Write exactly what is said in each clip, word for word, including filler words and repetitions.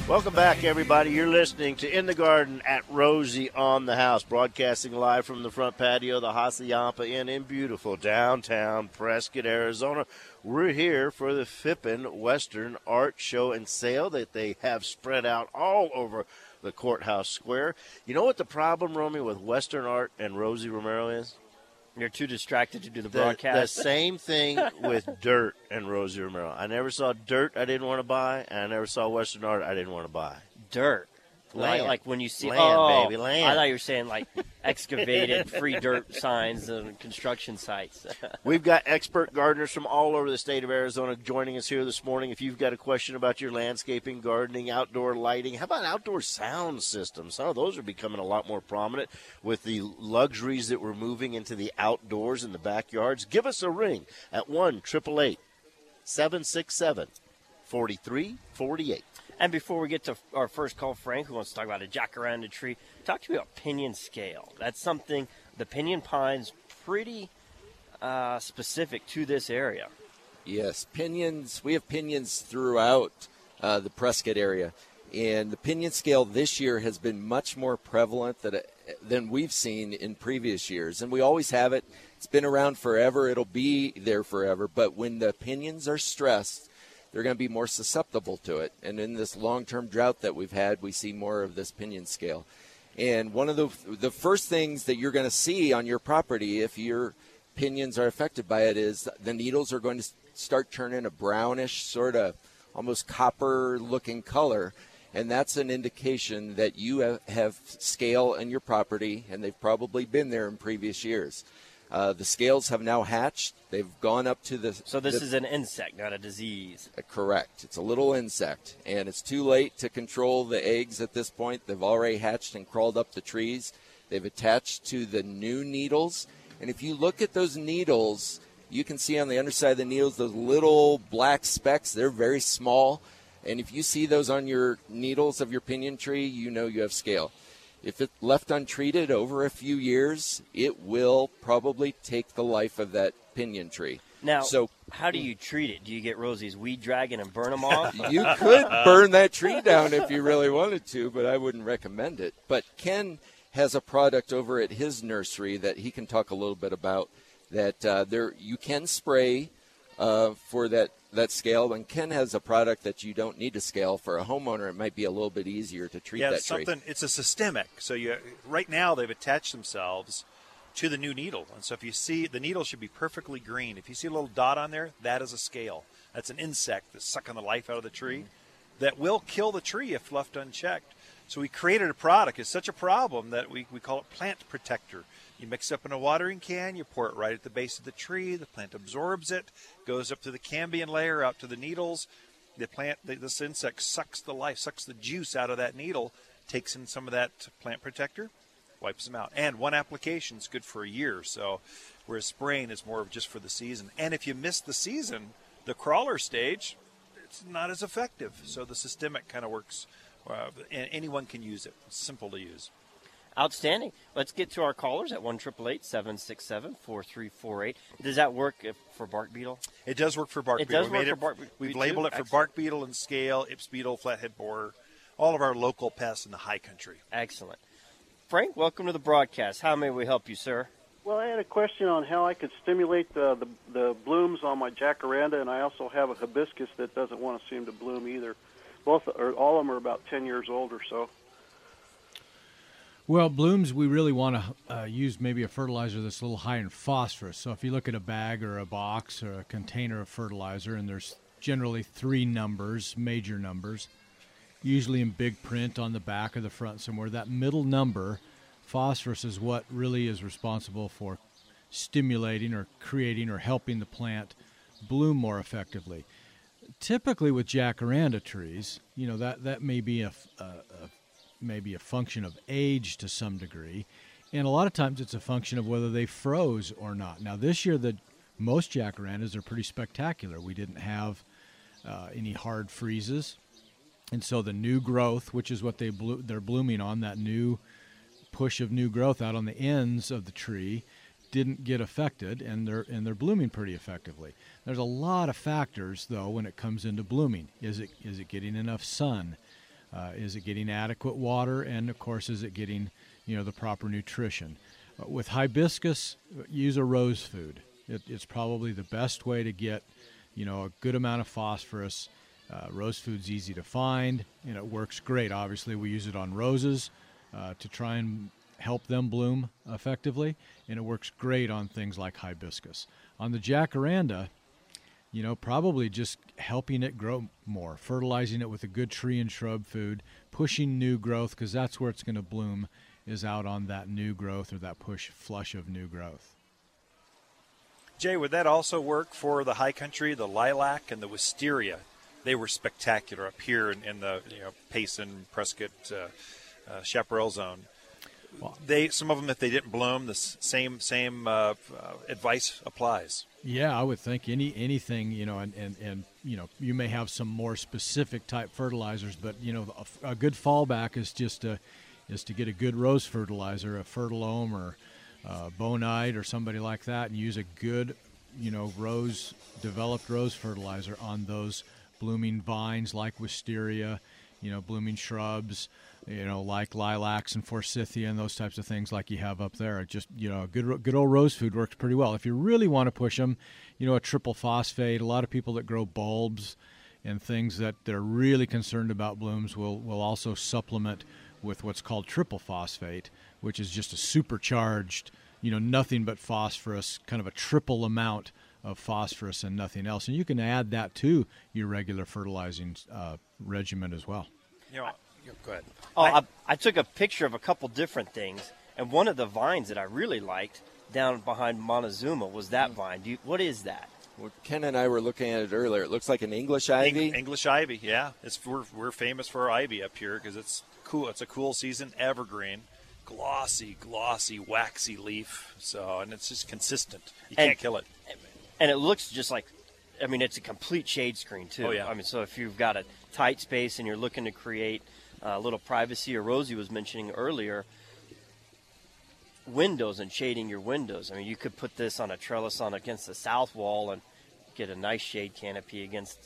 Welcome back, everybody. You're listening to In the Garden at Rosie on the House, broadcasting live from the front patio of the Hassayampa Inn in beautiful downtown Prescott, Arizona. We're here for the Phippen Western Art Show and Sale that they have spread out all over the courthouse square. You know what the problem, Romy, with Western Art and Rosie Romero is? You're too distracted to do the The, broadcast. the same thing with Dirt and Rosie Romero. I never saw Dirt I didn't want to buy, and I never saw Western Art I didn't want to buy. Dirt. Land. Like, like when you see, Land, oh, baby, land. I thought you were saying like excavated free dirt signs and construction sites. We've got expert gardeners from all over the state of Arizona joining us here this morning. If you've got a question about your landscaping, gardening, outdoor lighting, how about outdoor sound systems? Some of those are becoming a lot more prominent with the luxuries that we're moving into the outdoors in the backyards. Give us a ring at one eight eight eight, seven six seven, four three four eight. And before we get to our first call, Frank, who wants to talk about a jacaranda tree, talk to me about pinion scale. That's something, the pinyon pine's pretty uh, specific to this area. Yes, pinions, we have pinions throughout uh, the Prescott area. And the pinion scale this year has been much more prevalent than, than we've seen in previous years. And we always have it. It's been around forever. It'll be there forever. But when the pinions are stressed, they're going to be more susceptible to it. And in this long-term drought that we've had, we see more of this pinion scale. And one of the the first things that you're going to see on your property if your pinions are affected by it is the needles are going to start turning a brownish, sort of almost copper-looking color. And that's an indication that you have, have scale in your property, and they've probably been there in previous years. Uh, the scales have now hatched. They've gone up to the... So this the, is an insect, not a disease. Uh, correct. It's a little insect, and it's too late to control the eggs at this point. They've already hatched and crawled up the trees. They've attached to the new needles. And if you look at those needles, you can see on the underside of the needles those little black specks. They're very small. And if you see those on your needles of your pinyon tree, you know you have scale. If it's left untreated over a few years, it will probably take the life of that pinyon tree. Now, so, how do you treat it? Do you get Rosie's weed dragon and burn them off? You could burn that tree down if you really wanted to, but I wouldn't recommend it. But Ken has a product over at his nursery that he can talk a little bit about that uh, there you can spray uh, for that that scale, and Ken has a product that you don't need to scale. For a homeowner, it might be a little bit easier to treat yeah, that it's tree. something. It's a systemic. So you right now they've attached themselves to the new needle, and so if you see the needle should be perfectly green. If you see a little dot on there, that is a scale. That's an insect that's sucking the life out of the tree mm-hmm. that will kill the tree if left unchecked. So we created a product. It's such a problem that we, we call it Plant Protector. You mix it up in a watering can, you pour it right at the base of the tree, the plant absorbs it, goes up to the cambium layer, out to the needles. The plant, the, this insect sucks the life, sucks the juice out of that needle, takes in some of that Plant Protector, wipes them out. And one application is good for a year, so whereas spraying is more of just for the season. And if you miss the season, the crawler stage, it's not as effective. So the systemic kind of works. Uh, and anyone can use it. It's simple to use. Outstanding. Let's get to our callers at one eight eight eight, seven six seven, four three four eight. Does that work if, for bark beetle? It does work for bark it beetle. Does we work made for it, bark beetle. We've too? labeled it Excellent. for bark beetle and scale, Ips beetle, flathead borer, all of our local pests in the high country. Excellent. Frank, welcome to the broadcast. How may we help you, sir? Well, I had a question on how I could stimulate the, the, the blooms on my jacaranda, and I also have a hibiscus that doesn't want to seem to bloom either. Both, or all of them are about ten years old or so. Well, blooms, we really want to uh, use maybe a fertilizer that's a little high in phosphorus. So if you look at a bag or a box or a container of fertilizer, and there's generally three numbers, major numbers, usually in big print on the back or the front somewhere, that middle number, phosphorus, is what really is responsible for stimulating or creating or helping the plant bloom more effectively. Typically with jacaranda trees, you know, that, that may be a, a, a maybe a function of age to some degree, and a lot of times it's a function of whether they froze or not. Now this year, the most jacarandas are pretty spectacular. We didn't have uh, any hard freezes, and so the new growth, which is what they blo- they're blooming on, that new push of new growth out on the ends of the tree, didn't get affected, and they're and they're blooming pretty effectively. There's a lot of factors though when it comes into blooming. Is it is it getting enough sun? Uh, is it getting adequate water? And, of course, is it getting, you know, the proper nutrition? Uh, with hibiscus, use a rose food. It, it's probably the best way to get, you know, a good amount of phosphorus. Uh, rose food's easy to find, and it works great. Obviously, we use it on roses uh, to try and help them bloom effectively, and it works great on things like hibiscus. On the jacaranda, you know, probably just helping it grow more, fertilizing it with a good tree and shrub food, pushing new growth, because that's where it's going to bloom, is out on that new growth or that push flush of new growth. Jay, would that also work for the high country, the lilac and the wisteria? They were spectacular up here in, in the you know, Payson, Prescott, uh, uh, Chaparral zone. Well, they some of them, if they didn't bloom, the same same uh, uh, advice applies. Yeah, I would think any anything, you know, and, and, and you know, you may have some more specific type fertilizers, but you know, a, a good fallback is just to is to get a good rose fertilizer, a Fertilome or uh, Bonide or somebody like that, and use a good, you know, rose developed rose fertilizer on those blooming vines like wisteria, you know, blooming shrubs, you know, like lilacs and forsythia and those types of things like you have up there. It just, you know, good good old rose food works pretty well. If you really want to push them, you know, a triple phosphate, a lot of people that grow bulbs and things that they're really concerned about blooms will, will also supplement with what's called triple phosphate, which is just a supercharged, you know, nothing but phosphorus, kind of a triple amount of phosphorus and nothing else. And you can add that to your regular fertilizing uh, regimen as well. You know, go ahead. Oh, I, I took a picture of a couple different things, and one of the vines that I really liked down behind Montezuma was that vine. Do you, what is that? Well, Ken and I were looking at it earlier. It looks like an English ivy. Eng- English ivy, yeah. It's we're we're famous for our ivy up here because it's cool. It's a cool season, evergreen, glossy, glossy, waxy leaf. So, and it's just consistent. You And- can't kill it. And it looks just like, I mean, it's a complete shade screen, too. Oh, yeah. I mean, so if you've got a tight space and you're looking to create a little privacy, or Rosie was mentioning earlier, windows and shading your windows. I mean, you could put this on a trellis on against the south wall and get a nice shade canopy against.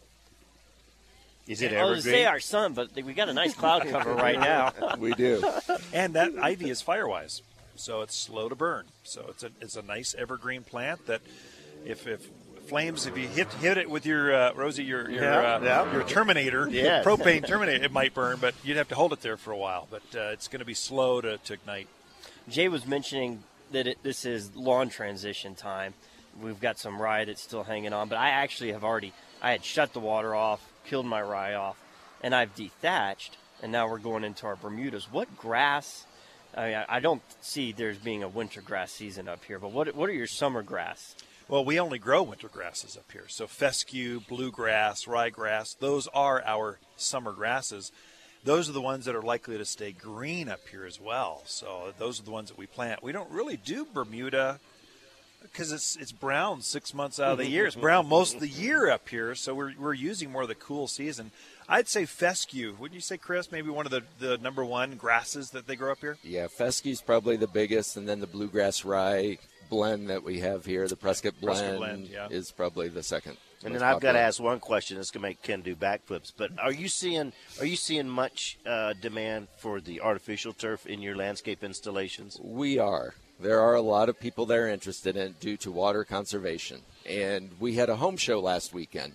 Is it I was evergreen? say our sun, but we got a nice cloud cover right now. We do. And that ivy is firewise, so it's slow to burn. So it's a it's a nice evergreen plant that, if if flames, if you hit hit it with your uh, Rosie, your your Yeah, uh, yeah. your Terminator, Yes. propane Terminator, it might burn, but you'd have to hold it there for a while. But uh, it's going to be slow to, to ignite. Jay was mentioning that it, this is lawn transition time. We've got some rye that's still hanging on, but I actually have already, I had shut the water off, killed my rye off, and I've dethatched, and now we're going into our Bermudas. What grass, I mean, I don't see there's being a winter grass season up here, but what what are your summer grass? Well, we only grow winter grasses up here. So fescue, bluegrass, ryegrass, those are our summer grasses. Those are the ones that are likely to stay green up here as well. So those are the ones that we plant. We don't really do Bermuda because it's it's brown six months out of the year. It's brown most of the year up here, so we're we're using more of the cool season. I'd say fescue. Wouldn't you say, Chris, maybe one of the, the number one grasses that they grow up here? Yeah, fescue's probably the biggest, and then the bluegrass rye blend that we have here, the Prescott blend, Prescott blend, yeah. is probably the second. And most then I've got to popular. ask one question. This can make Ken do backflips. But are you seeing are you seeing much uh, demand for the artificial turf in your landscape installations? We are. There are a lot of people that are interested in it due to water conservation. And we had a home show last weekend.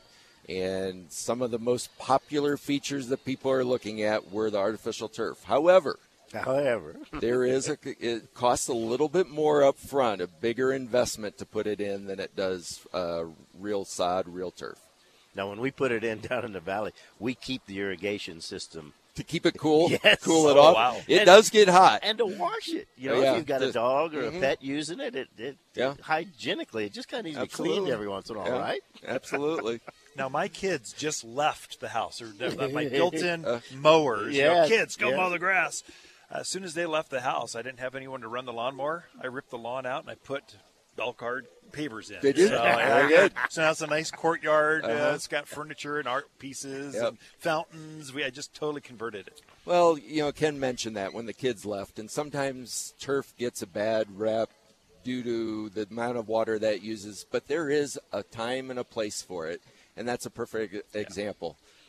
And some of the most popular features that people are looking at were the artificial turf. However, However, there is a, it costs a little bit more up front, a bigger investment to put it in than it does uh, real sod, real turf. now when we put it in down in the valley, we keep the irrigation system To keep it cool, Yes. cool it Oh, off. wow. It And- does get hot. and to wash it. You know, Oh, yeah. if you've got a The- dog or Mhm. a pet using it, it, it, Yeah. it hygienically, it just kind of needs to be Absolutely. cleaned every once in a while, Yeah, right? Absolutely. Now, my kids just left the house. Or my built-in Uh, mowers. You know, yes, kids, go yes. mow the grass. As soon as they left the house, I didn't have anyone to run the lawnmower. I ripped the lawn out and I put Belcard pavers in. Did you? So, Very good. So now it's a nice courtyard. Uh, Uh-huh. it's got furniture and art pieces Yep. and fountains. We I just totally converted it. Well, you know, Ken mentioned that when the kids left, and sometimes turf gets a bad rep due to the amount of water that it uses, but there is a time and a place for it, and that's a perfect example. With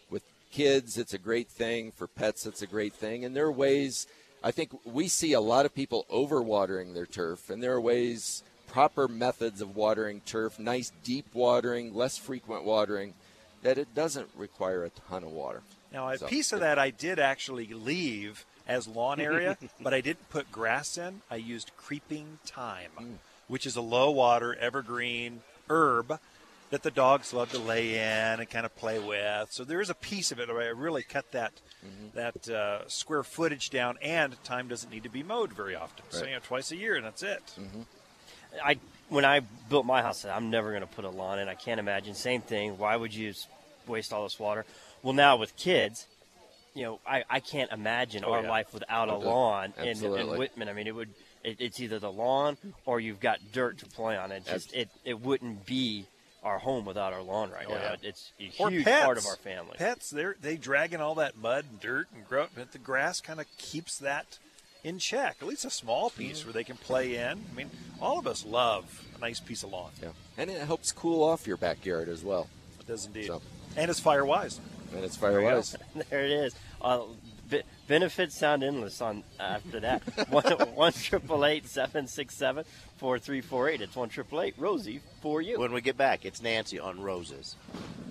kids, it's a great thing. For pets, it's a great thing. And there are ways, I think we see a lot of people overwatering their turf, and there are ways, proper methods of watering turf, nice deep watering, less frequent watering, that it doesn't require a ton of water. Now, a So, piece of that I did actually leave as lawn area, but I didn't put grass in. I used creeping thyme, Mm. which is a low-water, evergreen herb that the dogs love to lay in and kind of play with. So there is a piece of it where I really cut that Mm-hmm. that uh, square footage down, and thyme doesn't need to be mowed very often. So, Right. you know, twice a year, and that's it. Mm-hmm. I when I built my house, I'm never going to put a lawn in. I can't imagine. Same thing. Why would you s- waste all this water? Well, now with kids, you know, I, I can't imagine Oh, our yeah. life without a Okay. lawn in, in Absolutely. Whitman. I mean, it would. It, it's either the lawn or you've got dirt to play on. It just it, it wouldn't be our home without our lawn right Oh, now. yeah. It's a Or huge pets. part of our family. Pets, they they drag in all that mud and dirt and grow, but the grass kind of keeps that in check. At least a small piece Mm-hmm. where they can play in. I mean, all of us love a nice piece of lawn. Yeah. And it helps cool off your backyard as well. It does indeed. So. And it's fire wise. And it's you fire go. wise. There it is. Uh, be- benefits sound endless on after that. one one triple eight seven six seven four three four eight. It's one triple eight Rosie for you. When we get back, it's Nancy on Roses.